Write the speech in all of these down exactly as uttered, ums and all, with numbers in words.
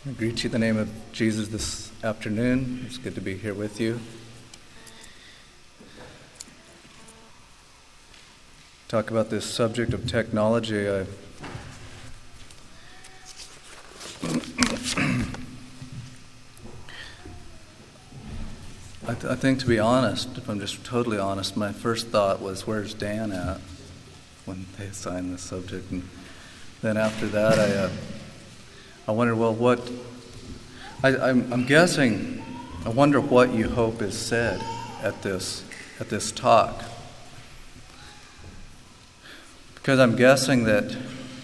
I greet you in the name of Jesus this afternoon. It's good to be here with you. Talk about this subject of technology. I I, th- I think, to be honest, if I'm just totally honest, my first thought was, where's Dan at when they assigned this subject? And then after that, I uh, I wondered, well, what, I, I'm, I'm guessing, I wonder what you hope is said at this at this talk. Because I'm guessing that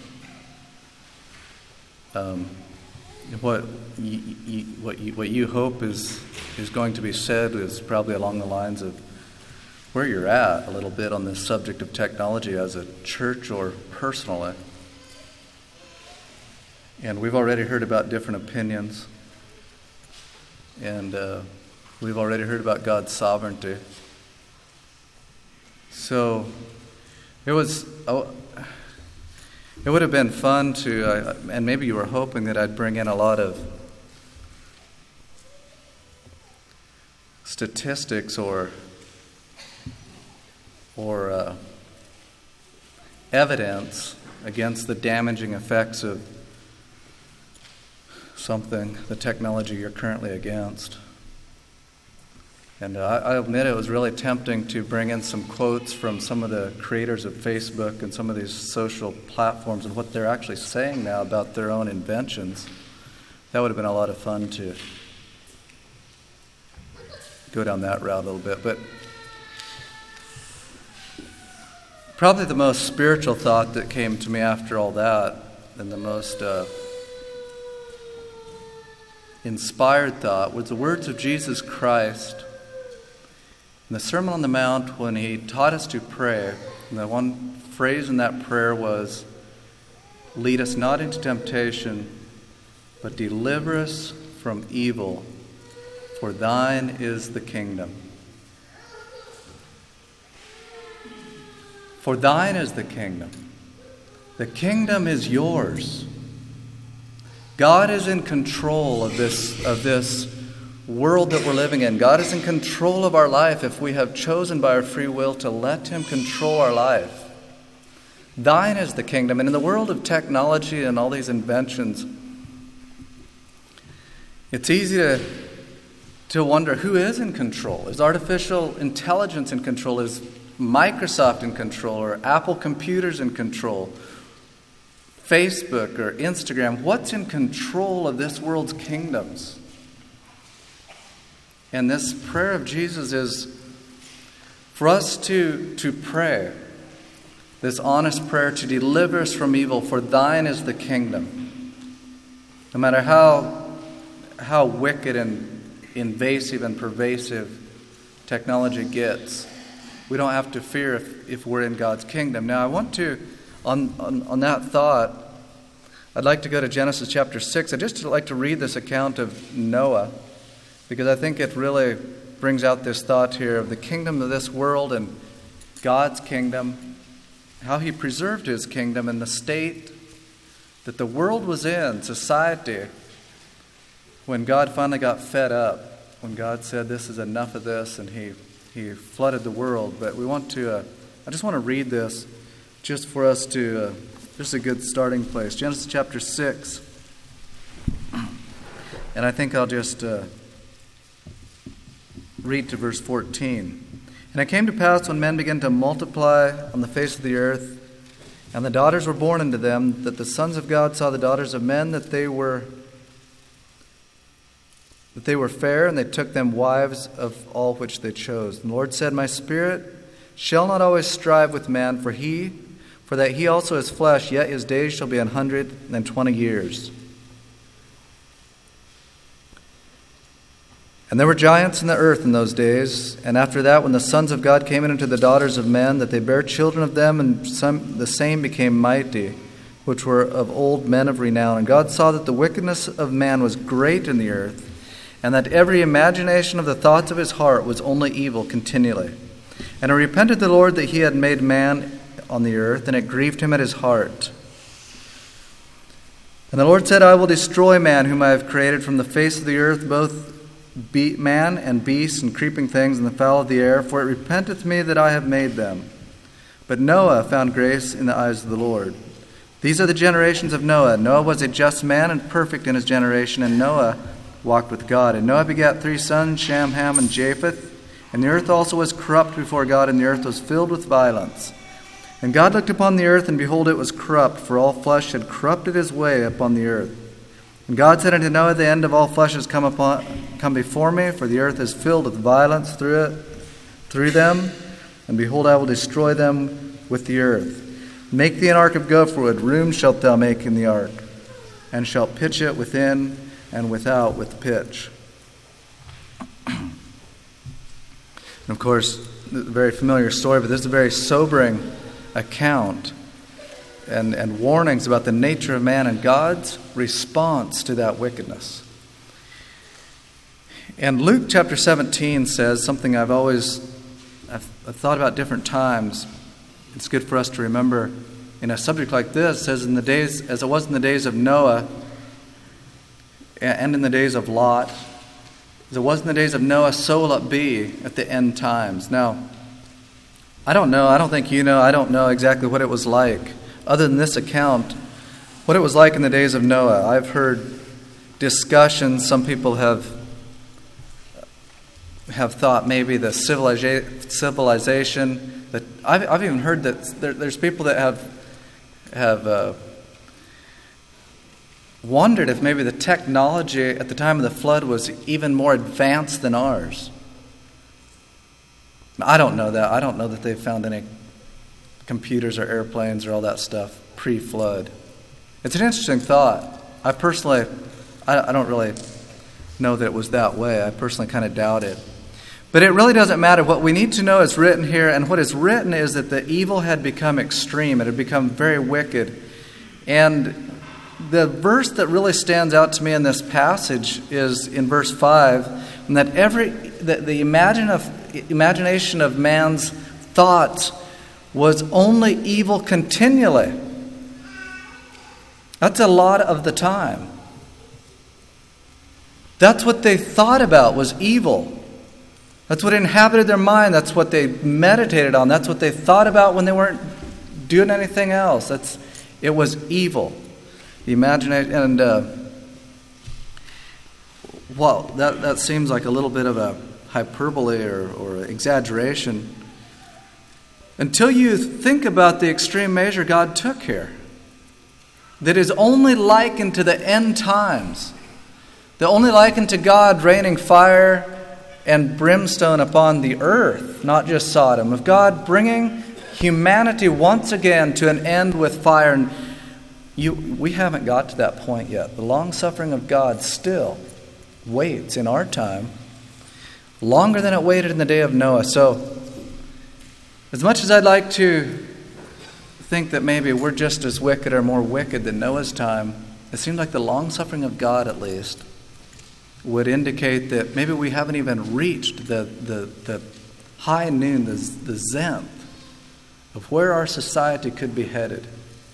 um, what you, you, what you, what you hope is is going to be said is probably along the lines of where you're at a little bit on this subject of technology as a church or personally. And we've already heard about different opinions, and uh, we've already heard about God's sovereignty. So it was, oh, it would have been fun to, uh, and maybe you were hoping that I'd bring in a lot of statistics or or uh, evidence against the damaging effects of something, the technology you're currently against. And uh, I, I admit it was really tempting to bring in some quotes from some of the creators of Facebook and some of these social platforms and what they're actually saying now about their own inventions. That would have been a lot of fun to go down that route a little bit. But probably the most spiritual thought that came to me after all that, and the most uh, inspired thought, was the words of Jesus Christ in the Sermon on the Mount when he taught us to pray. And the one phrase in that prayer was, "Lead us not into temptation, but deliver us from evil, for thine is the kingdom." For thine is the kingdom. The kingdom is yours. God is in control of this, of this world that we're living in. God is in control of our life if we have chosen by our free will to let Him control our life. Thine is the kingdom. And in the world of technology and all these inventions, it's easy to, to wonder who is in control. Is artificial intelligence in control? Is Microsoft in control? Or Apple computers in control? Facebook or Instagram? What's in control of this world's kingdoms? And this prayer of Jesus is for us to, to pray, this honest prayer to deliver us from evil, for thine is the kingdom. No matter how, how wicked and invasive and pervasive technology gets, we don't have to fear if, if we're in God's kingdom. Now I want to, on, on, on that thought, I'd like to go to Genesis chapter six. I'd just like to read this account of Noah, because I think it really brings out this thought here of the kingdom of this world and God's kingdom, how He preserved His kingdom and the state that the world was in, society, when God finally got fed up, when God said, this is enough of this, and He, he flooded the world. But we want to, uh, I just want to read this just for us to, uh, just a good starting place. Genesis chapter six. And I think I'll just uh, read to verse fourteen. "And it came to pass when men began to multiply on the face of the earth, and the daughters were born unto them, that the sons of God saw the daughters of men, that they were that they were fair, and they took them wives of all which they chose. And the Lord said, My spirit shall not always strive with man, for he, for that he also is flesh, yet his days shall be an hundred and twenty years. And there were giants in the earth in those days, and after that, when the sons of God came in unto the daughters of men, that they bare children of them, and some the same became mighty, which were of old men of renown. And God saw that the wickedness of man was great in the earth, and that every imagination of the thoughts of his heart was only evil continually. And it repented the Lord that He had made man on the earth, and it grieved Him at His heart. And the Lord said, I will destroy man whom I have created from the face of the earth, both be- man and beast and creeping things and the fowl of the air, for it repenteth me that I have made them. But Noah found grace in the eyes of the Lord. These are the generations of Noah. Noah was a just man and perfect in his generation, and Noah walked with God. And Noah begat three sons, Shem, Ham, and Japheth. And the earth also was corrupt before God, and the earth was filled with violence. And God looked upon the earth, and behold, it was corrupt, for all flesh had corrupted his way upon the earth. And God said unto Noah, the end of all flesh is come upon, come before me, for the earth is filled with violence through it, through them. And behold, I will destroy them with the earth. Make thee an ark of gopher wood, rooms shalt thou make in the ark, and shalt pitch it within and without with pitch. And of course, a very familiar story, but this is a very sobering account and, and warnings about the nature of man and God's response to that wickedness. And Luke chapter seventeen says something I've always I've, I've thought about different times. It's good for us to remember in a subject like this. It says, in the days, as it was in the days of Noah and in the days of Lot, as it was in the days of Noah, so will it be at the end times. Now, I don't know, I don't think you know, I don't know exactly what it was like, other than this account, what it was like in the days of Noah. I've heard discussions, some people have have thought maybe the civilization, civilization that I've, I've even heard that there, there's people that have have uh, wondered if maybe the technology at the time of the flood was even more advanced than ours. I don't know that. I don't know that they've found any computers or airplanes or all that stuff pre-flood. It's an interesting thought. I personally, I, I don't really know that it was that way. I personally kind of doubt it. But it really doesn't matter. What we need to know is written here, and what is written is that the evil had become extreme. It had become very wicked. And the verse that really stands out to me in this passage is in verse five, and that every that the imagine of, imagination of man's thoughts was only evil continually. That's a lot of the time. That's what they thought about, was evil. That's what inhabited their mind. That's what they meditated on. That's what they thought about when they weren't doing anything else. That's it was evil. The imagination, and uh, well, that that seems like a little bit of a hyperbole or, or exaggeration until you think about the extreme measure God took here. That is only likened to the end times. That only likened to God raining fire and brimstone upon the earth, not just Sodom, of God bringing humanity once again to an end with fire. And you, we haven't got to that point yet. The long-suffering of God still waits in our time, longer than it waited in the day of Noah. So, as much as I'd like to think that maybe we're just as wicked or more wicked than Noah's time, it seems like the long-suffering of God, at least, would indicate that maybe we haven't even reached the, the, the high noon, the, the zenith of where our society could be headed.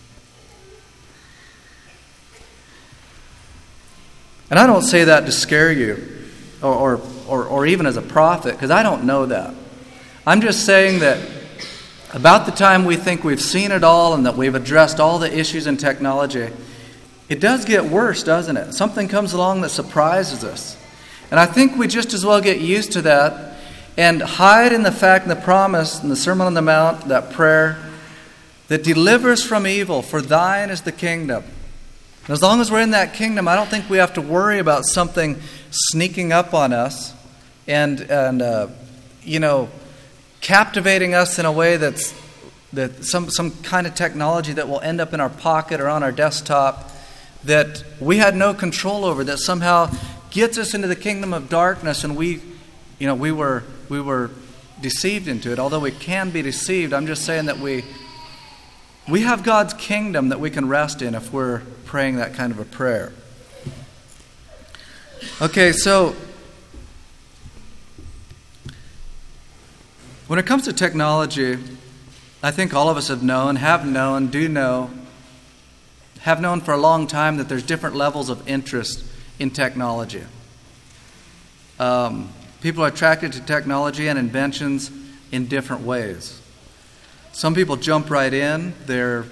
And I don't say that to scare you or, or, or, or even as a prophet, because I don't know that. I'm just saying that about the time we think we've seen it all and that we've addressed all the issues in technology, it does get worse, doesn't it? Something comes along that surprises us. And I think we just as well get used to that and hide in the fact and the promise in the Sermon on the Mount, that prayer, that delivers from evil, for thine is the kingdom. And as long as we're in that kingdom, I don't think we have to worry about something sneaking up on us and, and uh, you know, captivating us in a way that's that some, some kind of technology that will end up in our pocket or on our desktop that we had no control over, that somehow gets us into the kingdom of darkness, and we, you know, we were we were deceived into it. Although we can be deceived, I'm just saying that we we have God's kingdom that we can rest in if we're praying that kind of a prayer. Okay, so when it comes to technology, I think all of us have known, have known, do know have known for a long time that there's different levels of interest in technology. Um, people are attracted to technology and inventions in different ways. Some people jump right in. They're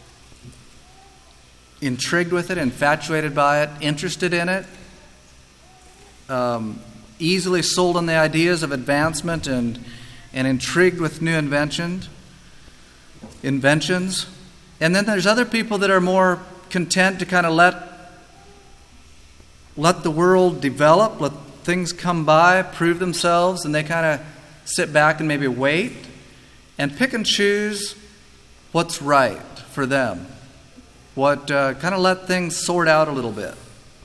intrigued with it, infatuated by it, interested in it, um, easily sold on the ideas of advancement and, and intrigued with new inventions. inventions. And then there's other people that are more content to kind of let, let the world develop, let things come by, prove themselves, and they kind of sit back and maybe wait and pick and choose what's right for them. What uh, kind of let things sort out a little bit.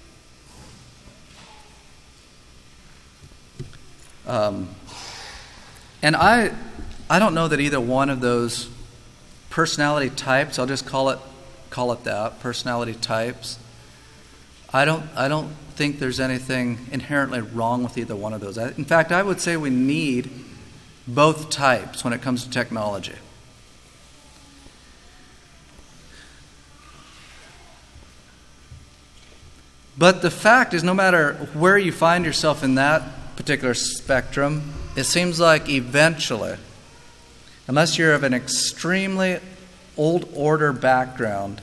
Um, and I, I don't know that either one of those personality types, I'll just call it, call it that, personality types. I don't, I don't think there's anything inherently wrong with either one of those. In fact, I would say we need both types when it comes to technology. But the fact is, no matter where you find yourself in that particular spectrum, it seems like eventually, unless you're of an extremely old order background,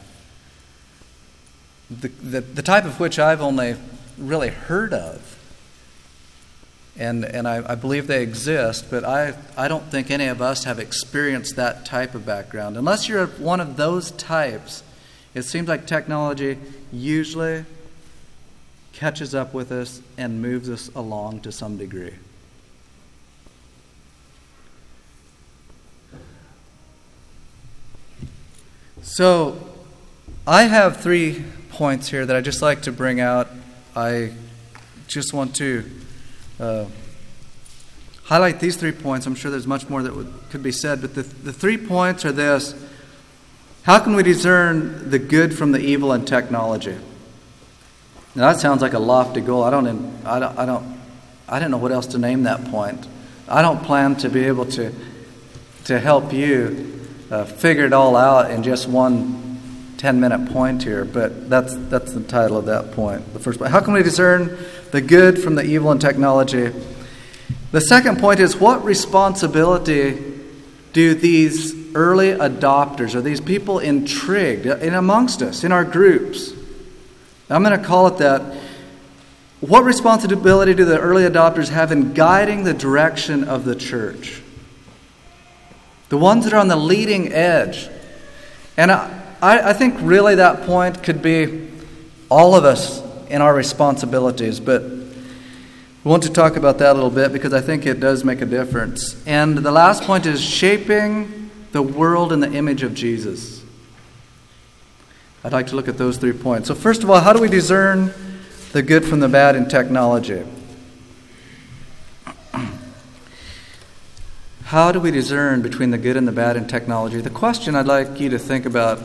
the, the, the type of which I've only really heard of, and, and I, I believe they exist, but I, I don't think any of us have experienced that type of background. Unless you're one of those types, it seems like technology usually catches up with us and moves us along to some degree. So, I have three points here that I just like to bring out. I just want to uh, highlight these three points. I'm sure there's much more that would, could be said, but the, the three points are this. How can we discern the good from the evil in technology? Now that sounds like a lofty goal. I don't, I don't, I don't, I don't know what else to name that point. I don't plan to be able to, to help you uh, figure it all out in just one ten-minute point here. But that's that's the title of that point. The first point: how can we discern the good from the evil in technology? The second point is, what responsibility do these early adopters, or these people intrigued in amongst us, in our groups? I'm going to call it that. What responsibility do the early adopters have in guiding the direction of the church? The ones that are on the leading edge. And I, I think really that point could be all of us in our responsibilities. But we want to talk about that a little bit because I think it does make a difference. And the last point is shaping the world in the image of Jesus. I'd like to look at those three points. So first of all, how do we discern the good from the bad in technology? How do we discern between the good and the bad in technology? The question I'd like you to think about,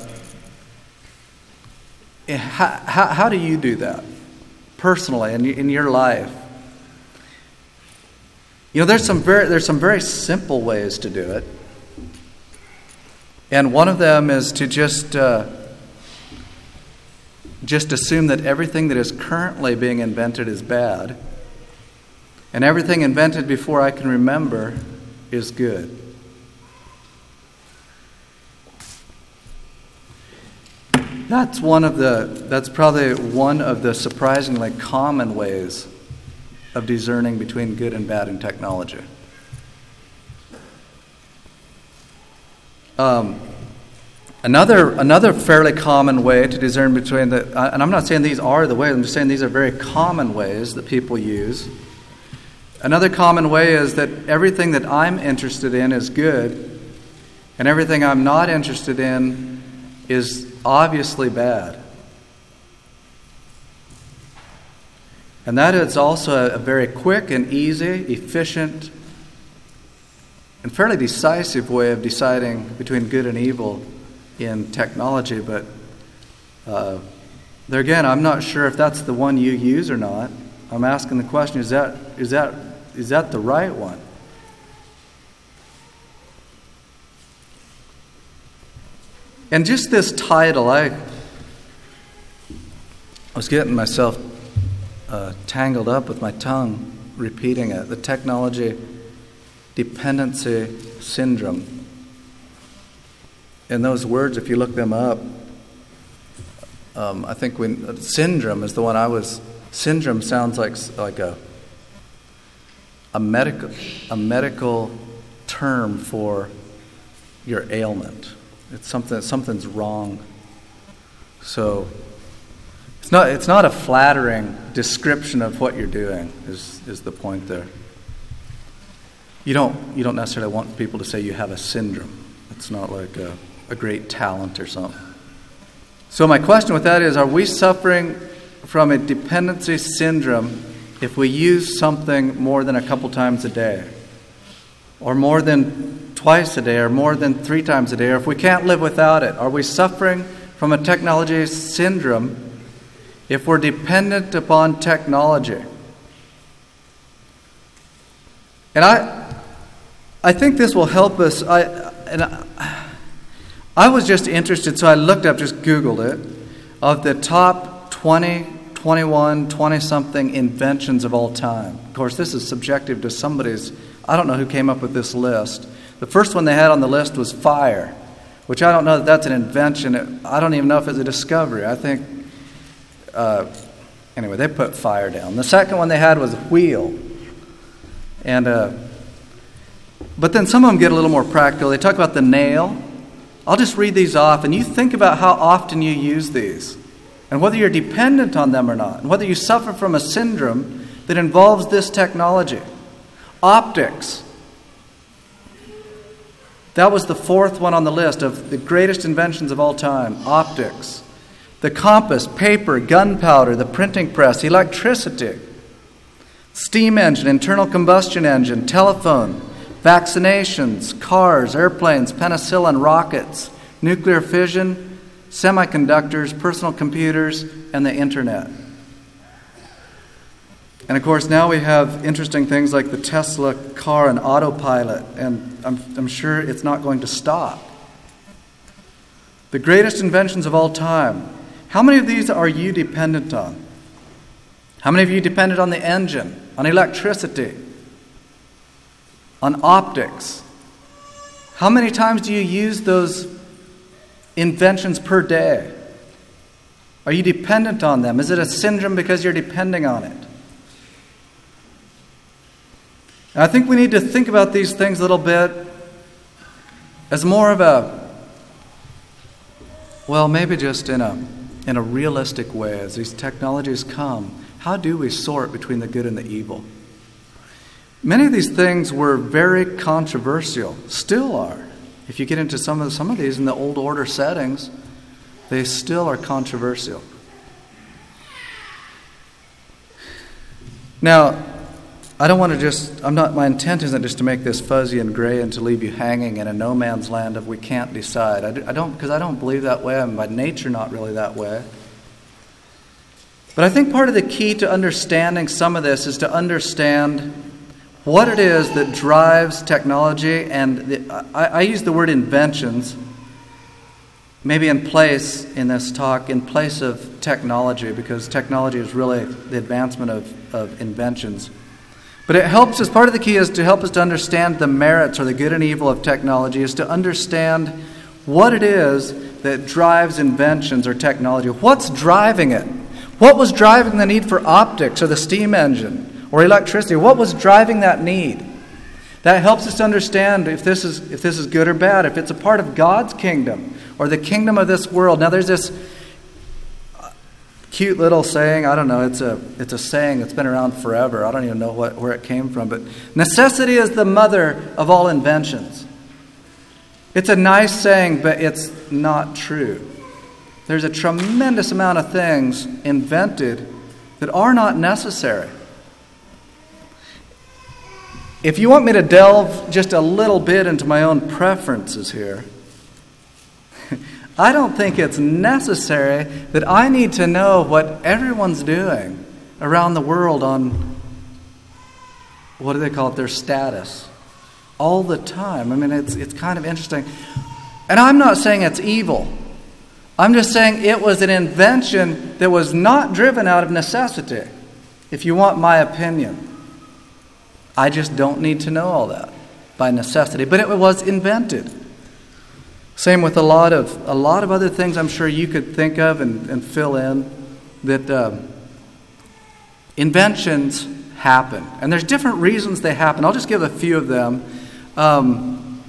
how, how, how do you do that personally in, in your life? You know, there's some very there's some very simple ways to do it. And one of them is to just... Uh, Just assume that everything that is currently being invented is bad, and everything invented before I can remember is good. That's one of the. That's probably one of the surprisingly common ways of discerning between good and bad in technology. Um. Another another fairly common way to discern between the, and I'm not saying these are the ways, I'm just saying these are very common ways that people use. Another common way is that everything that I'm interested in is good, and everything I'm not interested in is obviously bad. And that is also a very quick and easy, efficient, and fairly decisive way of deciding between good and evil in technology, but uh, there again, I'm not sure if that's the one you use or not. I'm asking the question: Is that is that is that the right one? And just this title, I was getting myself uh, tangled up with my tongue repeating it. The technology dependency syndrome. And those words, if you look them up, um, I think when uh, syndrome is the one I was. Syndrome sounds like like a a medical a medical term for your ailment. It's something something's wrong. So it's not it's not a flattering description of what you're doing. Is is the point there? You don't you don't necessarily want people to say you have a syndrome. It's not like a, a great talent or something. So my question with that is: are we suffering from a dependency syndrome if we use something more than a couple times a day, or more than twice a day, or more than three times a day, or if we can't live without it? Are we suffering from a technology syndrome if we're dependent upon technology? And I, I think this will help us. I and I, I was just interested, so I looked up, just Googled it, of the top twenty, twenty-one, twenty-something inventions of all time. Of course, this is subjective to somebody's. I don't know who came up with this list. The first one they had on the list was fire, which I don't know that that's an invention. It, I don't even know if it's a discovery. I think, uh, anyway, they put fire down. The second one they had was wheel. And, uh, but then some of them get a little more practical. They talk about the nail. I'll just read these off, and you think about how often you use these, and whether you're dependent on them or not, and whether you suffer from a syndrome that involves this technology. Optics. That was the fourth one on the list of the greatest inventions of all time. Optics. The compass, paper, gunpowder, the printing press, electricity, steam engine, internal combustion engine, telephone, vaccinations, cars, airplanes, penicillin, rockets, nuclear fission, semiconductors, personal computers, and the internet. And of course, now we have interesting things like the Tesla car and autopilot, and I'm, I'm sure it's not going to stop. The greatest inventions of all time. How many of these are you dependent on? How many of you dependent on the engine, on electricity, on optics? How many times do you use those inventions per day? Are you dependent on them? Is it a syndrome because you're depending on it? And I think we need to think about these things a little bit as more of a, well, maybe just in a in a realistic way. As these technologies come, how do we sort between the good and the evil? Many of these things were very controversial, still are. If you get into some of some of these in the old order settings, they still are controversial. Now, I don't want to just, I'm not, my intent isn't just to make this fuzzy and gray and to leave you hanging in a no man's land of we can't decide. I, I don't, because I don't believe that way. I'm by nature not really that way. But I think part of the key to understanding some of this is to understand what it is that drives technology. And the, I, I use the word inventions, maybe in place in this talk, in place of technology, because technology is really the advancement of, of inventions. But it helps us, part of the key is to help us to understand the merits or the good and evil of technology, is to understand what it is that drives inventions or technology. What's driving it? What was driving the need for optics or the steam engine or electricity? What was driving that need? That helps us to understand if this is if this is good or bad, if it's a part of God's kingdom or the kingdom of this world. Now there's this cute little saying, I don't know, it's a it's a saying that's been around forever. I don't even know what where it came from, but necessity is the mother of all inventions. It's a nice saying, but it's not true. There's a tremendous amount of things invented that are not necessary. If you want me to delve just a little bit into my own preferences here, I don't think it's necessary that I need to know what everyone's doing around the world on, what do they call it, their status, all the time. I mean, it's it's kind of interesting. And I'm not saying it's evil. I'm just saying it was an invention that was not driven out of necessity, if you want my opinion. I just don't need to know all that by necessity. But it was invented. Same with a lot of a lot of other things I'm sure you could think of and, and fill in, that um, inventions happen. And there's different reasons they happen. I'll just give a few of them. Um,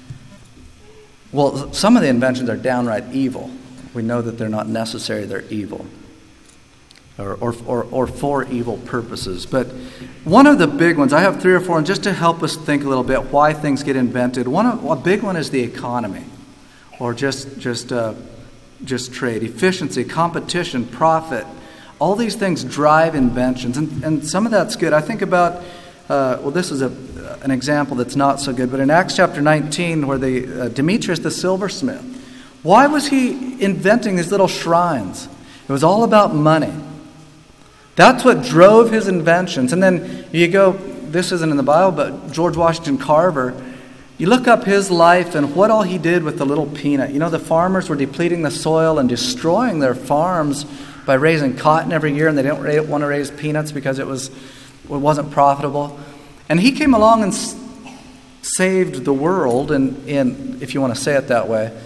well, some of the inventions are downright evil. We know that they're not necessary, they're evil. Or, or, or, or for evil purposes. But one of the big ones, I have three or four, and just to help us think a little bit why things get invented. One of, a big one is the economy, or just just uh, just trade, efficiency, competition, profit. All these things drive inventions, and, and some of that's good. I think about uh, well, this is a an example that's not so good, but in Acts chapter nineteen, where the uh, Demetrius the silversmith, why was he inventing these little shrines? It was all about money. That's what drove his inventions. And then you go, this isn't in the Bible, but George Washington Carver, you look up his life and what all he did with the little peanut. You know, the farmers were depleting the soil and destroying their farms by raising cotton every year, and they didn't want to raise peanuts because it was it wasn't profitable. And he came along and s- saved the world, and in, if you want to say it that way,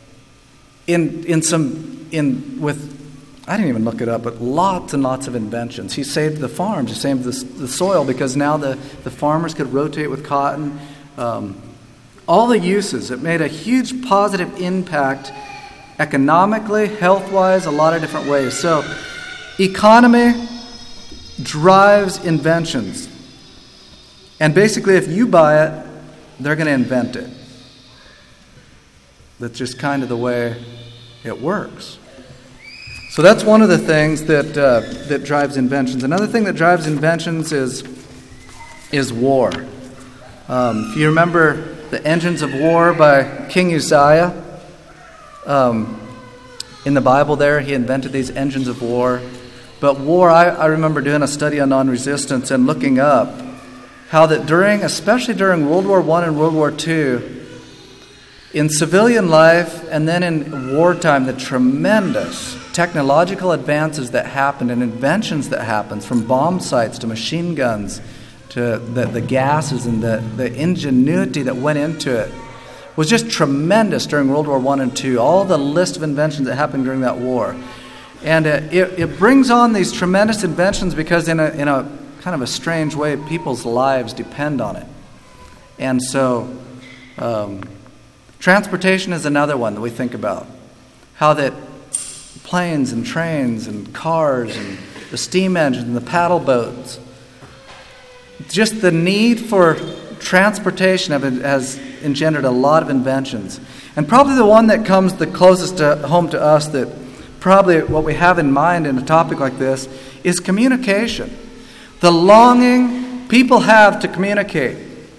in in some in with. I didn't even look it up, but lots and lots of inventions. He saved the farms. He saved the, the soil because now the, the farmers could rotate with cotton. Um, all the uses. It made a huge positive impact economically, health-wise, a lot of different ways. So economy drives inventions. And basically, if you buy it, they're going to invent it. That's just kind of the way it works. So that's one of the things that uh, that drives inventions. Another thing that drives inventions is is war. Um, if you remember the Engines of War by King Uzziah, um, in the Bible there, he invented these engines of war. But war, I, I remember doing a study on non-resistance and looking up how that during, especially during World War One and World War Two, in civilian life and then in wartime, the tremendous technological advances that happened and inventions that happened, from bomb sights to machine guns to the, the gases and the, the ingenuity that went into it, was just tremendous during World War One and Two. All the list of inventions that happened during that war. And it, it, it brings on these tremendous inventions because in a, in a kind of a strange way, people's lives depend on it. And so um, transportation is another one that we think about. How that planes and trains and cars and the steam engines and the paddle boats, just the need for transportation has engendered a lot of inventions. And probably the one that comes the closest to home to us, that probably what we have in mind in a topic like this, is communication. The longing people have to communicate.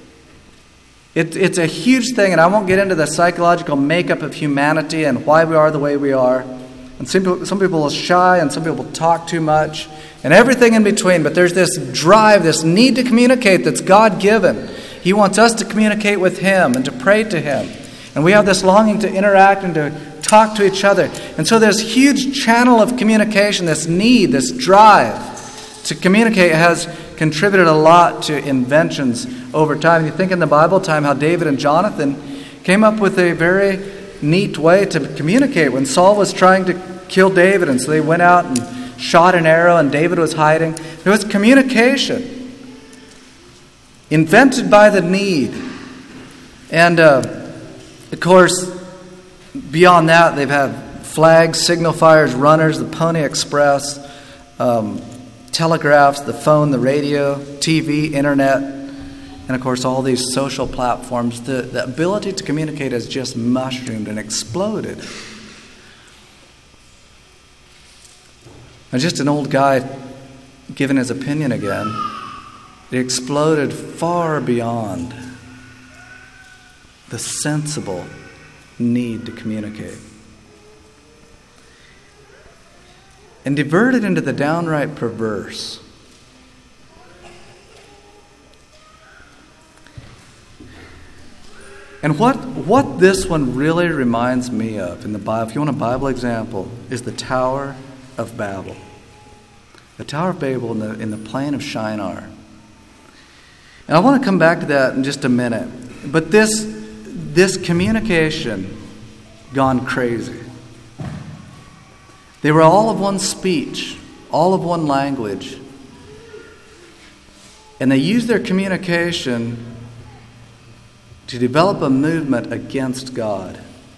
It, it's a huge thing, and I won't get into the psychological makeup of humanity and why we are the way we are. And some people, some people are shy, and some people talk too much, and everything in between. But there's this drive, this need to communicate that's God-given. He wants us to communicate with Him and to pray to Him. And we have this longing to interact and to talk to each other. And so this huge channel of communication, this need, this drive to communicate has contributed a lot to inventions over time. You think in the Bible time how David and Jonathan came up with a very neat way to communicate when Saul was trying to kill David, and so they went out and shot an arrow and David was hiding. There was communication invented by the need. And uh, of course, beyond that, they've had flags, signal fires, runners, the Pony Express, um, telegraphs, the phone, the radio, T V, internet, and of course all these social platforms. The, the ability to communicate has just mushroomed and exploded. And just an old guy giving his opinion again, it exploded far beyond the sensible need to communicate. And diverted into the downright perverse. And what, what this one really reminds me of in the Bible, if you want a Bible example, is the Tower of Babel. The Tower of Babel in the, in the plain of Shinar. And I want to come back to that in just a minute. But this, this communication gone crazy. They were all of one speech, all of one language. And they used their communication to develop a movement against God.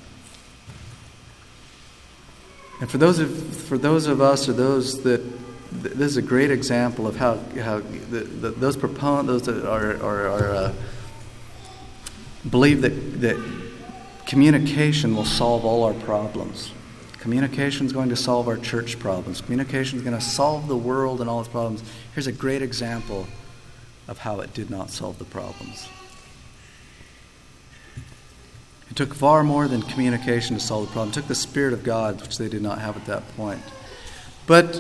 And for those of for those of us or those that this is a great example of how how the, the, those proponents, those that are are, are uh, believe that that communication will solve all our problems. Communication is going to solve our church problems. Communication is going to solve the world and all its problems. Here's a great example of how it did not solve the problems. It took far more than communication to solve the problem. It took the Spirit of God, which they did not have at that point. But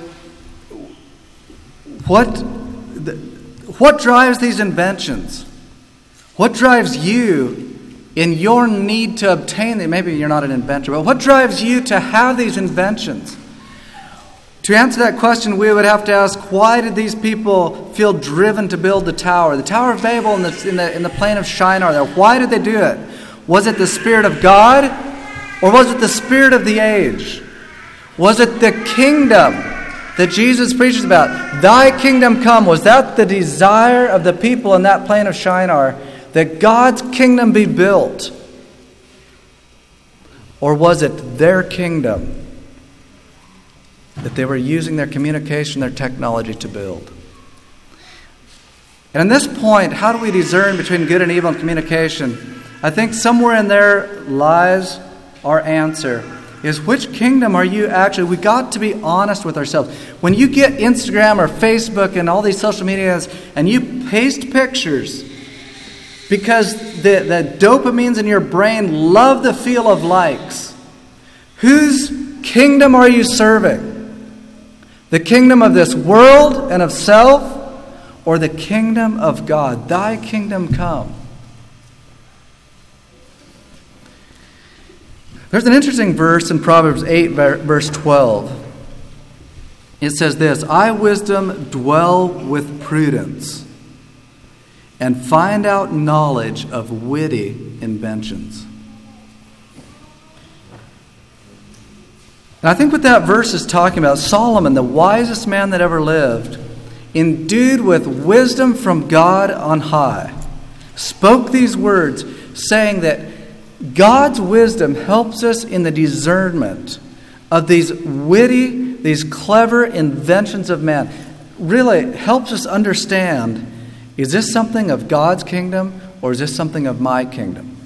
what, the, what drives these inventions? What drives you in your need to obtain them? Maybe you're not an inventor, but what drives you to have these inventions? To answer that question, we would have to ask, why did these people feel driven to build the tower? The Tower of Babel in the, in the, in the plain of Shinar there. Why did they do it? Was it the Spirit of God? Or was it the spirit of the age? Was it the kingdom that Jesus preaches about? Thy kingdom come. Was that the desire of the people in that plain of Shinar, that God's kingdom be built? Or was it their kingdom that they were using their communication, their technology to build? And at this point, how do we discern between good and evil in communication? I think somewhere in there lies our answer, is which kingdom are you actually? We got to be honest with ourselves. When you get Instagram or Facebook and all these social medias and you paste pictures because the, the dopamines in your brain love the feel of likes, whose kingdom are you serving? The kingdom of this world and of self, or the kingdom of God? Thy kingdom come. There's an interesting verse in Proverbs eight, verse twelve. It says this, I, wisdom, dwell with prudence, and find out knowledge of witty inventions. And I think what that verse is talking about, Solomon, the wisest man that ever lived, endued with wisdom from God on high, spoke these words, saying that God's wisdom helps us in the discernment of these witty, these clever inventions of man. Really helps us understand, is this something of God's kingdom or is this something of my kingdom?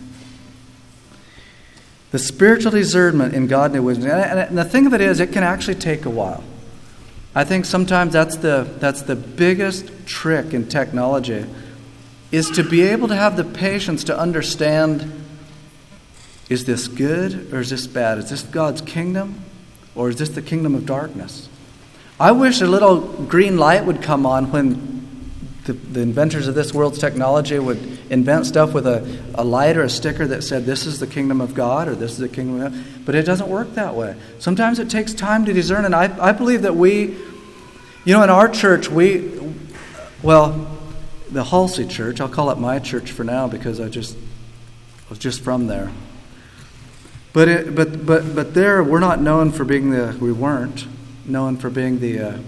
The spiritual discernment in God and wisdom. And the thing of it is, it can actually take a while. I think sometimes that's the that's the biggest trick in technology, is to be able to have the patience to understand, is this good or is this bad? Is this God's kingdom or is this the kingdom of darkness? I wish a little green light would come on when the, the inventors of this world's technology would invent stuff with a, a light or a sticker that said, this is the kingdom of God or this is the kingdom of God. But it doesn't work that way. Sometimes it takes time to discern. And I, I believe that we, you know, in our church, we, well, the Halsey Church, I'll call it my church for now because I just was just from there. But it, but but but there, we're not known for being the. We weren't known for being the. Uh,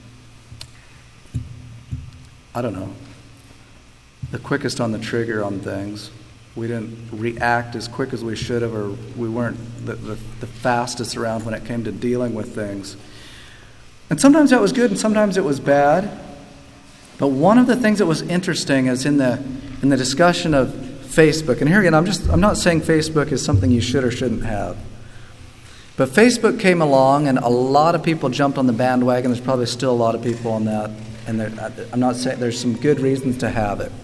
I don't know. The quickest on the trigger on things. We didn't react as quick as we should have, or we weren't the, the, the fastest around when it came to dealing with things. And sometimes that was good, and sometimes it was bad. But one of the things that was interesting is in the in the discussion of Facebook, and here again, I'm just I'm not saying Facebook is something you should or shouldn't have. But Facebook came along and a lot of people jumped on the bandwagon. There's probably still a lot of people on that, and I'm not saying there's some good reasons to have it.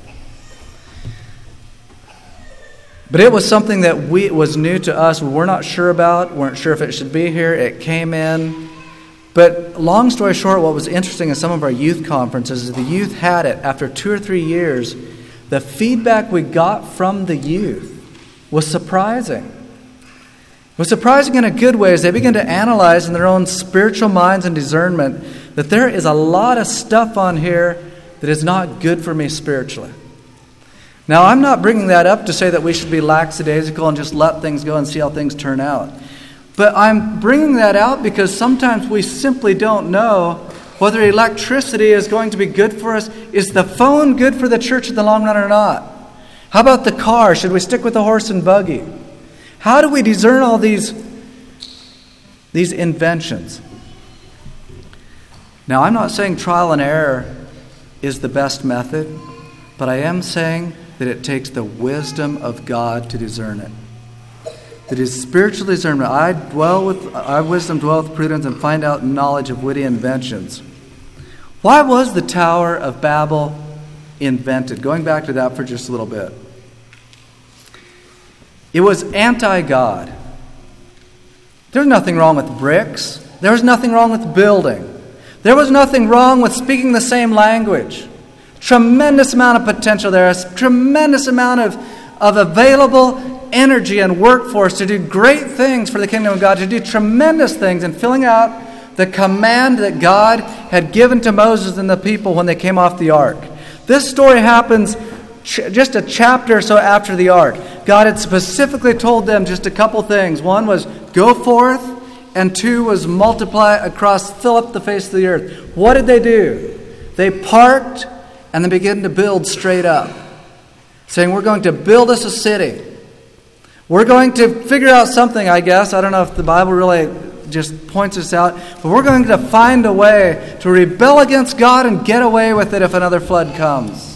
But it was something that we was new to us. We were not sure about, weren't sure if it should be here. It came in. But long story short, what was interesting in some of our youth conferences is the youth had it after two or three years. The feedback we got from the youth was surprising. It was surprising in a good way as they began to analyze in their own spiritual minds and discernment that there is a lot of stuff on here that is not good for me spiritually. Now, I'm not bringing that up to say that we should be lackadaisical and just let things go and see how things turn out. But I'm bringing that out because sometimes we simply don't know whether electricity is going to be good for us. Is the phone good for the church in the long run or not? How about the car? Should we stick with the horse and buggy? How do we discern all these, these inventions? Now, I'm not saying trial and error is the best method, but I am saying that it takes the wisdom of God to discern it. That is spiritual discernment. I dwell with I wisdom dwell with prudence and find out knowledge of witty inventions. Why was the Tower of Babel invented? Going back to that for just a little bit. It was anti-God. There's nothing wrong with bricks. There was nothing wrong with building. There was nothing wrong with speaking the same language. Tremendous amount of potential there. A tremendous amount of, of available energy and workforce to do great things for the kingdom of God, to do tremendous things in filling out the command that God had given to Moses and the people when they came off the ark. This story happens ch- just a chapter or so after the ark. God had specifically told them just a couple things. One was, go forth, and two was, multiply across, fill up the face of the earth. What did they do? They parked and they began to build straight up, saying, we're going to build us a city. We're going to figure out something, I guess. I don't know if the Bible really just points us out, but we're going to find a way to rebel against God and get away with it if another flood comes.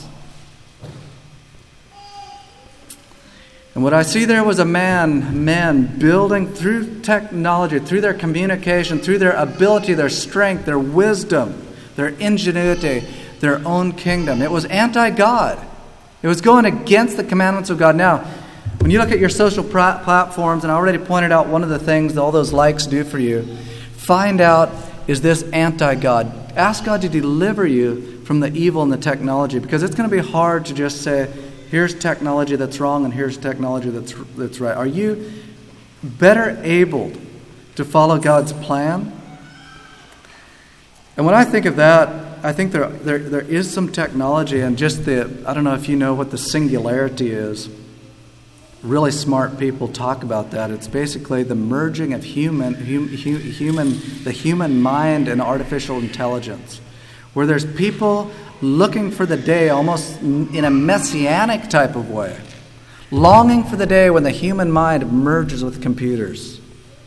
And what I see there was a man, men building through technology, through their communication, through their ability, their strength, their wisdom, their ingenuity, their own kingdom. It was anti-God. It was going against the commandments of God. Now, when you look at your social pra- platforms, and I already pointed out one of the things that all those likes do for you, find out, is this anti-God? Ask God to deliver you from the evil in the technology, because it's going to be hard to just say, here's technology that's wrong and here's technology that's that's right. Are you better able to follow God's plan? And when I think of that, I think there there there is some technology, and just the, I don't know if you know what the singularity is. Really smart people talk about that. It's basically the merging of human hum, human the human mind and artificial intelligence, where there's people looking for the day almost in a messianic type of way, longing for the day when the human mind merges with computers.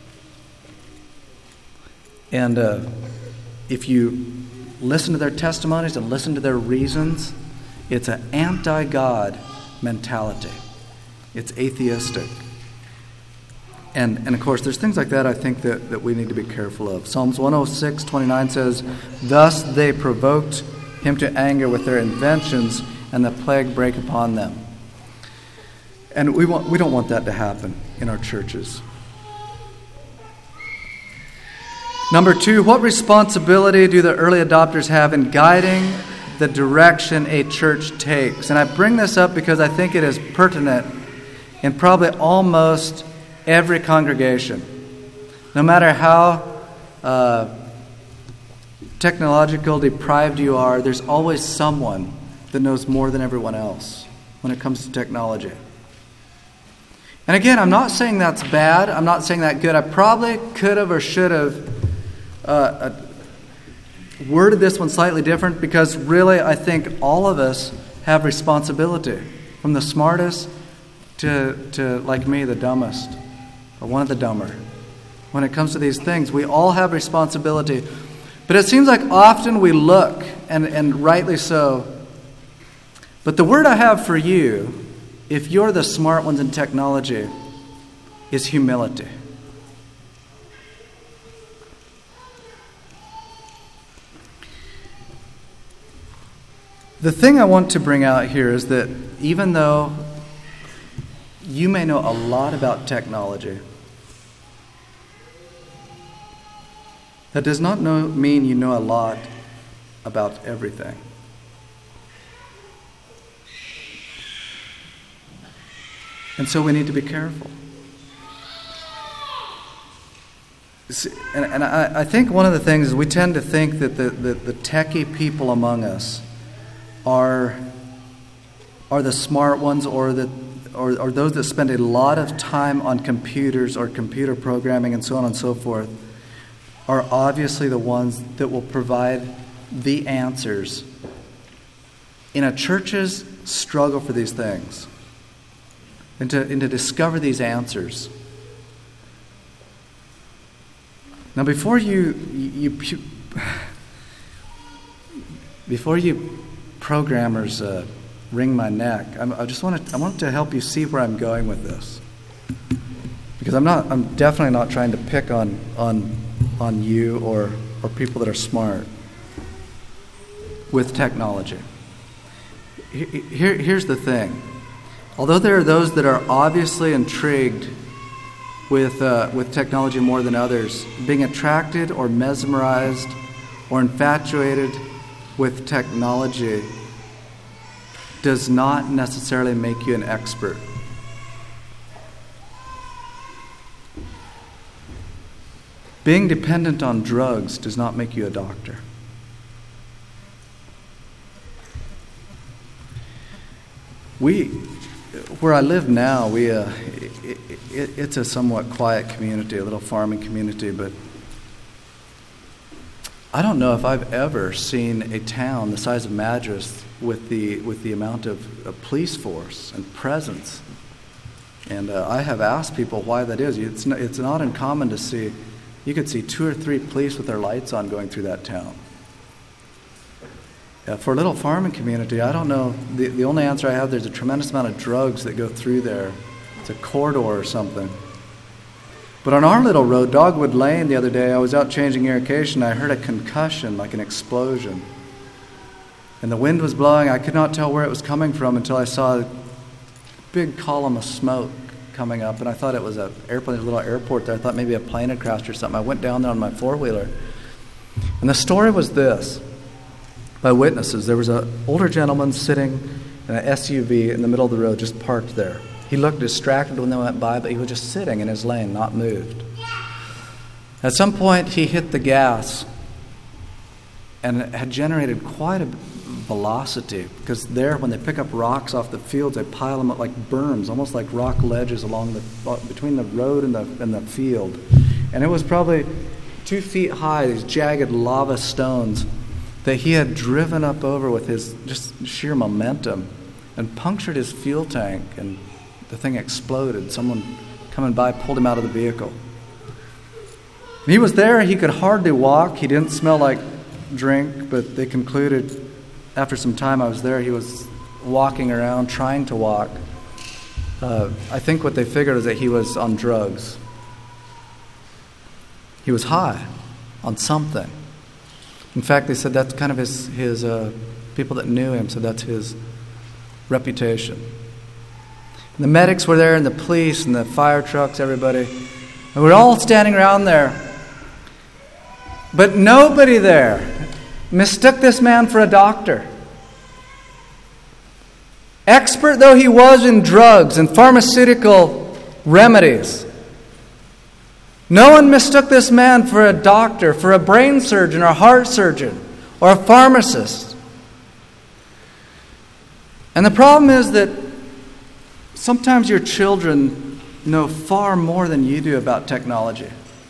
And uh, if you listen to their testimonies and listen to their reasons, it's an anti-God mentality. It's atheistic. And, and of course, there's things like that I think that, that we need to be careful of. Psalms one oh six twenty-nine says, thus they provoked him to anger with their inventions, and the plague break upon them. And we want we don't want that to happen in our churches. Number two, what responsibility do the early adopters have in guiding the direction a church takes? And I bring this up because I think it is pertinent in probably almost every congregation. No matter how uh, technological deprived you are, there's always someone that knows more than everyone else when it comes to technology. And again, I'm not saying that's bad. I'm not saying that good. I probably could have or should have uh, uh, worded this one slightly different, because really I think all of us have responsibility, from the smartest to, to like me, the dumbest, or one of the dumber. When it comes to these things, we all have responsibility. But it seems like often we look, and, and rightly so. But the word I have for you, if you're the smart ones in technology, is humility. The thing I want to bring out here is that even though you may know a lot about technology, that does not know, mean you know a lot about And so we need to be careful. And, and I, I think one of the things is we tend to think that the, the, the techie people among us are, are the smart ones, or, the, or, or those that spend a lot of time on computers or computer programming and so on and so forth, are obviously the ones that will provide the answers in a church's struggle for these things, and to, and to discover these answers. Now, before you, you, you before you programmers uh, wring my neck, I'm, I just want to I want to help you see where I'm going with this, because I'm not I'm definitely not trying to pick on on on you or or people that are smart with technology. Here, here's the thing: although there are those that are obviously intrigued with uh, with technology more than others, being attracted or mesmerized or infatuated with technology does not necessarily make you an expert. Being dependent on drugs does not make you a doctor. We, where I live now, we uh, it, it, it's a somewhat quiet community, a little farming community, but I don't know if I've ever seen a town the size of Madras with the with the amount of, of police force and presence. And uh, I have asked people why that is. It's not, it's not uncommon to see, you could see two or three police with their lights on going through that town. Uh, for a little farming community, I don't know. The, the only answer I have, there's a tremendous amount of drugs that go through there. It's a corridor or something. But on our little road, Dogwood Lane, the other day, I was out changing irrigation. I heard a concussion, like an explosion. And the wind was blowing. I could not tell where it was coming from until I saw a big column of smoke coming up. And I thought it was an airplane, a little airport there. I thought maybe a plane had crashed or something. I went down there on my four-wheeler. And the story was this. By witnesses, there was an older gentleman sitting in an S U V in the middle of the road, just parked there. He looked distracted when they went by, but he was just sitting in his lane, not moved. At some point, he hit the gas, and it had generated quite a velocity, because there, when they pick up rocks off the fields, they pile them up like berms, almost like rock ledges along the between the road and the and the field. And it was probably two feet high, these jagged lava stones that he had driven up over with his just sheer momentum and punctured his fuel tank, and the thing exploded. Someone coming by pulled him out of the vehicle. He was there. He could hardly walk. He didn't smell like drink, but they concluded after some time I was there, he was walking around trying to walk. Uh, I think what they figured was that he was on drugs. He was high on something. In fact, they said that's kind of his, his uh, people that knew him said that's his reputation. And the medics were there, and the police, and the fire trucks, everybody. And we're all standing around there. But nobody there mistook this man for a doctor. Expert though he was in drugs and pharmaceutical remedies, no one mistook this man for a doctor, for a brain surgeon or a heart surgeon or a pharmacist. And the problem is that sometimes your children know far more than you do about technology.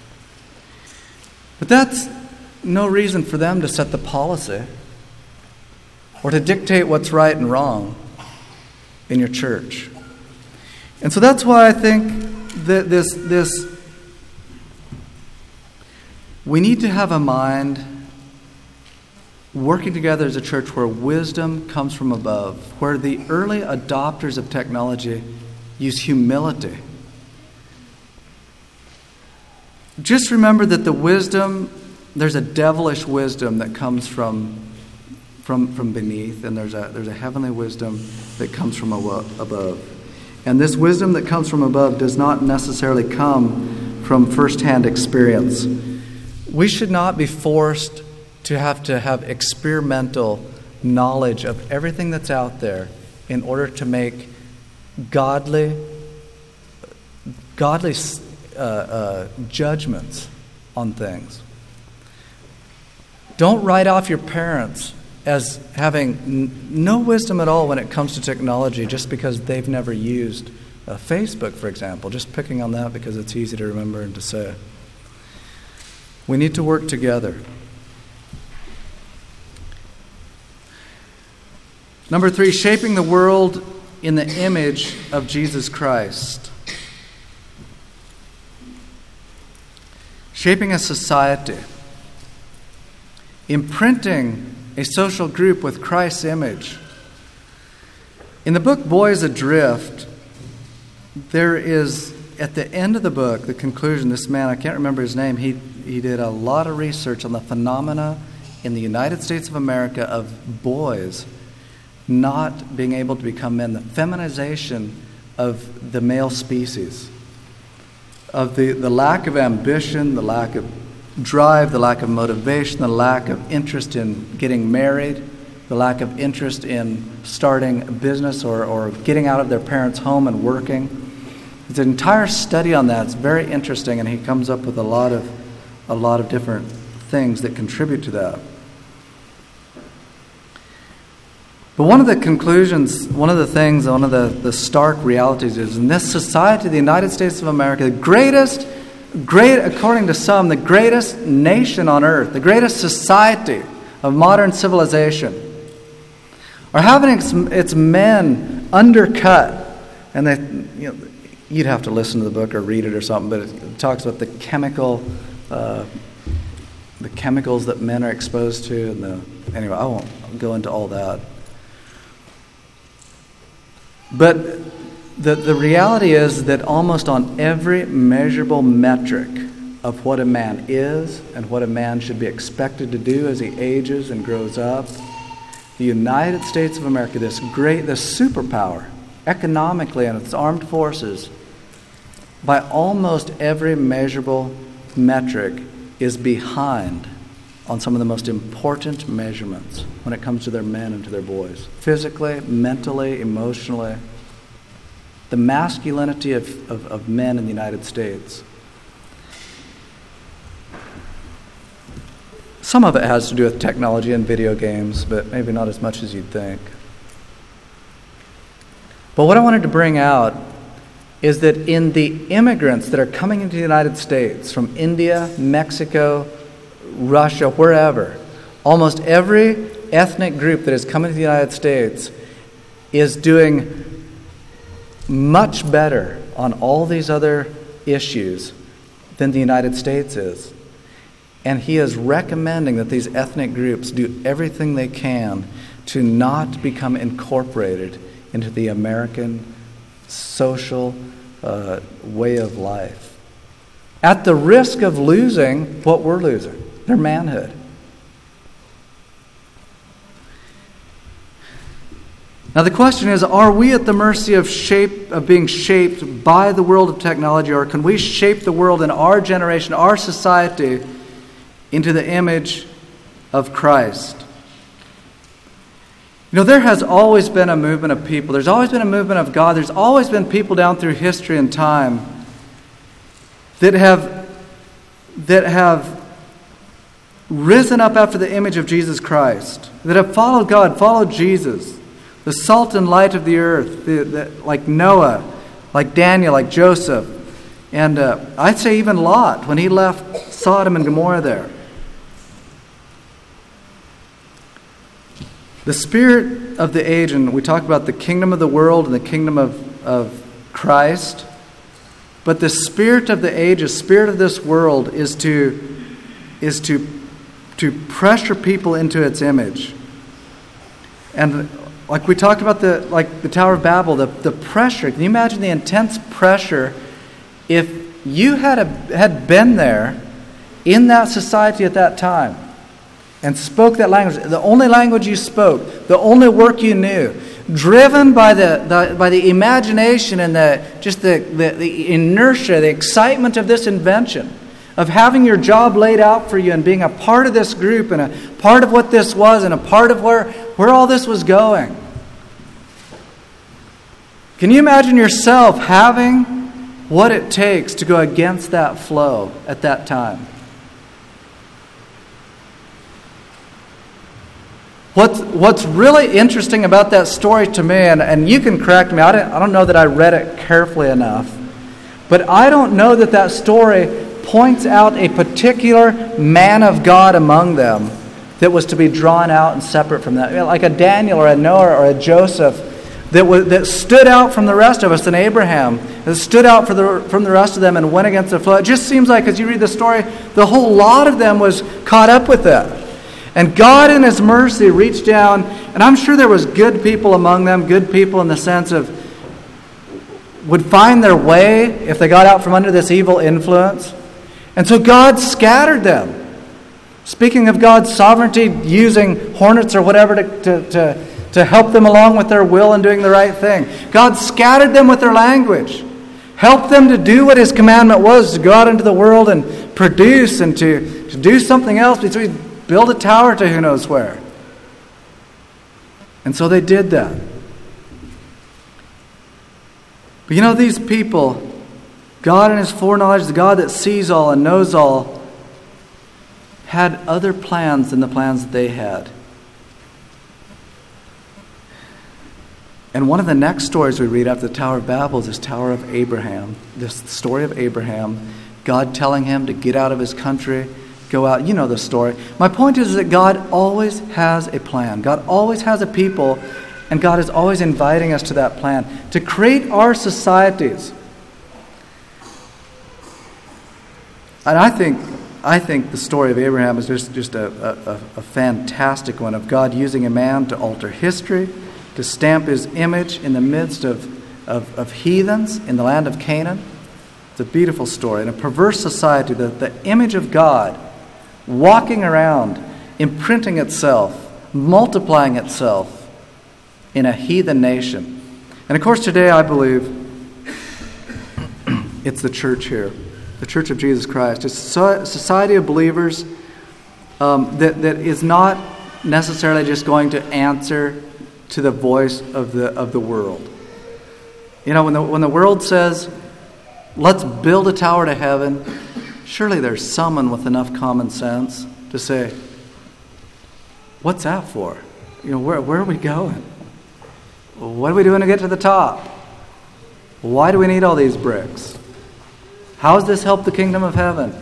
But that's no reason for them to set the policy or to dictate what's right and wrong in your church. And so that's why I think that this this we need to have a mind working together as a church where wisdom comes from above, where the early adopters of technology use humility. Just remember that the wisdom, there's a devilish wisdom that comes from from from beneath, and there's a there's a heavenly wisdom that comes from above. And this wisdom that comes from above does not necessarily come from first-hand experience. We should not be forced to have to have experimental knowledge of everything that's out there in order to make godly, godly uh, uh, judgments on things. Don't write off your parents as having n- no wisdom at all when it comes to technology just because they've never used uh, Facebook, for example. Just picking on that because it's easy to remember and to say. We need to work together. Number three, shaping the world in the image of Jesus Christ. Shaping a society. Imprinting a social group with Christ's image. In the book Boys Adrift, there is, at the end of the book, the conclusion, this man, I can't remember his name, he, he did a lot of research on the phenomena in the United States of America of boys not being able to become men, the feminization of the male species, of the, the lack of ambition, the lack of drive, the lack of motivation, the lack of interest in getting married, the lack of interest in starting a business or, or getting out of their parents' home and working. There's an entire study on that. It's very interesting, and he comes up with a lot of a lot of different things that contribute to that. But one of the conclusions, one of the things, one of the, the stark realities is in this society, the United States of America, the greatest, great, according to some, the greatest nation on earth, the greatest society of modern civilization, are having its, its men undercut. And they, you know, you'd have to listen to the book or read it or something, but it talks about the chemical, uh, the chemicals that men are exposed to, and the anyway, I won't go into all that. But the, the reality is that almost on every measurable metric of what a man is and what a man should be expected to do as he ages and grows up, the United States of America, this great, this superpower, economically and its armed forces, by almost every measurable metric, is behind on some of the most important measurements when it comes to their men and to their boys. Physically, mentally, emotionally. The masculinity of, of, of men in the United States. Some of it has to do with technology and video games, but maybe not as much as you'd think. But what I wanted to bring out is that in the immigrants that are coming into the United States from India, Mexico, Russia, wherever, almost every ethnic group that is coming to the United States is doing much better on all these other issues than the United States is. And he is recommending that these ethnic groups do everything they can to not become incorporated into the American social uh, way of life, at the risk of losing what we're losing, their manhood. Now the question is, are we at the mercy of shape of being shaped by the world of technology, or can we shape the world in our generation, our society, into the image of Christ? You know, there has always been a movement of people. There's always been a movement of God. There's always been people down through history and time that have that have risen up after the image of Jesus Christ, that have followed God, followed Jesus, the salt and light of the earth, the, the, like Noah, like Daniel, like Joseph, and uh, I'd say even Lot when he left Sodom and Gomorrah there. The spirit of the age, and we talk about the kingdom of the world and the kingdom of, of Christ, but the spirit of the age, the spirit of this world, is to is to to pressure people into its image. And like we talked about the like the Tower of Babel, the, the pressure. Can you imagine the intense pressure if you had a, had been there in that society at that time and spoke that language, the only language you spoke, the only work you knew, driven by the, the by the imagination and the just the, the, the inertia, the excitement of this invention, of having your job laid out for you and being a part of this group and a part of what this was and a part of where, where all this was going. Can you imagine yourself having what it takes to go against that flow at that time. What's, what's really interesting about that story to me, and, and you can correct me, I don't, I don't know that I read it carefully enough, but I don't know that that story points out a particular man of God among them that was to be drawn out and separate from that. Like a Daniel or a Noah or a Joseph that was, that stood out from the rest of us, and Abraham, that stood out for the, from the rest of them and went against the flow. It just seems like as you read the story, the whole lot of them was caught up with that. And God in His mercy reached down, and I'm sure there was good people among them, good people in the sense of would find their way if they got out from under this evil influence. And so God scattered them. Speaking of God's sovereignty, using hornets or whatever to, to, to, to help them along with their will and doing the right thing. God scattered them with their language. Helped them to do what His commandment was, to go out into the world and produce and to, to do something else. So He build a tower to who knows where. And so they did that. But you know, these people, God in His foreknowledge, the God that sees all and knows all, had other plans than the plans that they had. And one of the next stories we read after the Tower of Babel is this Tower of Abraham. This story of Abraham, God telling him to get out of his country, go out. You know the story. My point is that God always has a plan. God always has a people, and God is always inviting us to that plan to create our societies. And I think I think the story of Abraham is just, just a, a, a fantastic one of God using a man to alter history, to stamp His image in the midst of, of, of heathens in the land of Canaan. It's a beautiful story. In a perverse society, the, the image of God walking around, imprinting itself, multiplying itself in a heathen nation. And of course today I believe it's the church here, the Church of Jesus Christ. It's a society of believers um, that, that is not necessarily just going to answer to the voice of the of the world. You know, when the when the world says, let's build a tower to heaven, surely there's someone with enough common sense to say, what's that for? You know, where where are we going? What are we doing to get to the top? Why do we need all these bricks? How does this help the kingdom of heaven?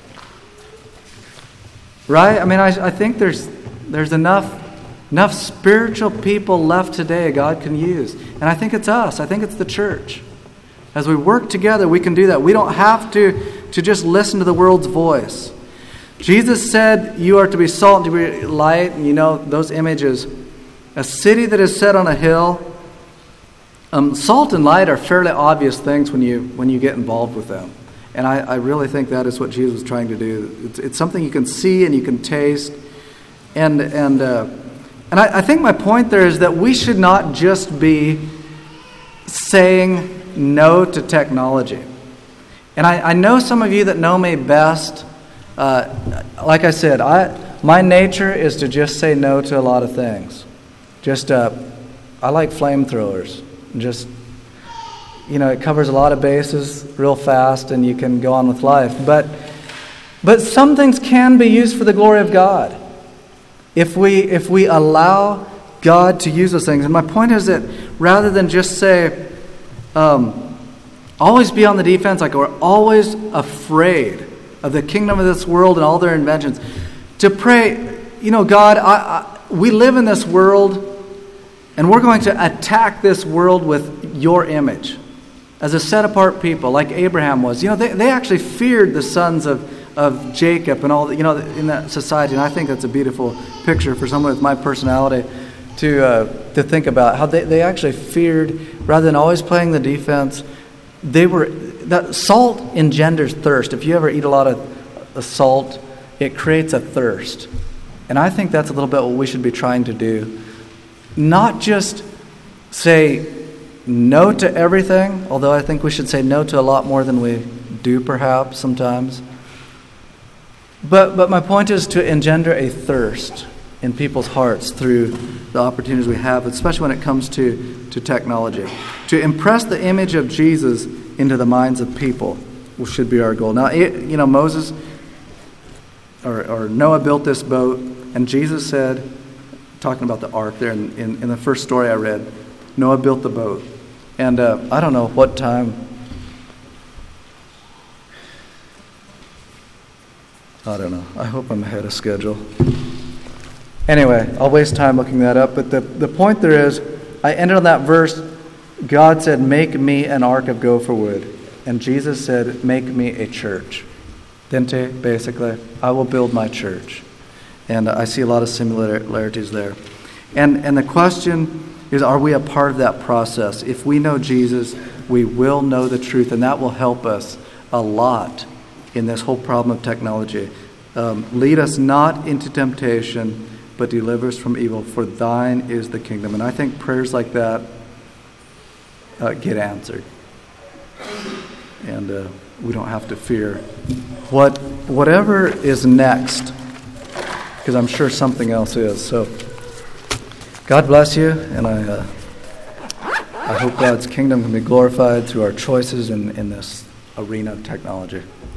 Right? I mean, I, I think there's there's enough enough spiritual people left today God can use. And I think it's us. I think it's the church. As we work together, we can do that. We don't have to, to just listen to the world's voice. Jesus said you are to be salt and to be light. And you know, those images. A city that is set on a hill. Um, salt and light are fairly obvious things when you when you get involved with them. And I, I really think that is what Jesus was trying to do. It's, it's something you can see and you can taste. And and uh, and I, I think my point there is that we should not just be saying no to technology. And I, I know some of you that know me best. Uh, like I said, I my nature is to just say no to a lot of things. Just uh, I like flamethrowers. Just, you know, it covers a lot of bases real fast, and you can go on with life. But, but some things can be used for the glory of God, if we if we allow God to use those things. And my point is that rather than just say, um, always be on the defense, like we're always afraid of the kingdom of this world and all their inventions, to pray, you know, God, I, I, we live in this world. And we're going to attack this world with your image as a set-apart people, like Abraham was. You know, they, they actually feared the sons of, of Jacob and all that, you know, in that society. And I think that's a beautiful picture for someone with my personality to uh, to think about how they, they actually feared, rather than always playing the defense. They were that salt engenders thirst. If you ever eat a lot of, of salt, it creates a thirst. And I think that's a little bit what we should be trying to do. Not just say no to everything, although I think we should say no to a lot more than we do perhaps sometimes. But but my point is to engender a thirst in people's hearts through the opportunities we have, especially when it comes to, to technology. To impress the image of Jesus into the minds of people should be our goal. Now, you know, Moses or, or Noah built this boat, and Jesus said, talking about the ark there in, in, in the first story I read, Noah built the boat. And uh, I don't know what time. I don't know. I hope I'm ahead of schedule. Anyway, I'll waste time looking that up. But the, the point there is, I ended on that verse. God said, make me an ark of gopher wood. And Jesus said, make me a church. Dente, basically, I will build my church. And I see a lot of similarities there. And and the question is, are we a part of that process? If we know Jesus, we will know the truth, and that will help us a lot in this whole problem of technology. Um, lead us not into temptation, but deliver us from evil, for thine is the kingdom. And I think prayers like that uh, get answered. And uh, we don't have to fear what whatever is next, because I'm sure something else is. So God bless you, and I uh, I hope God's kingdom can be glorified through our choices in, in this arena of technology.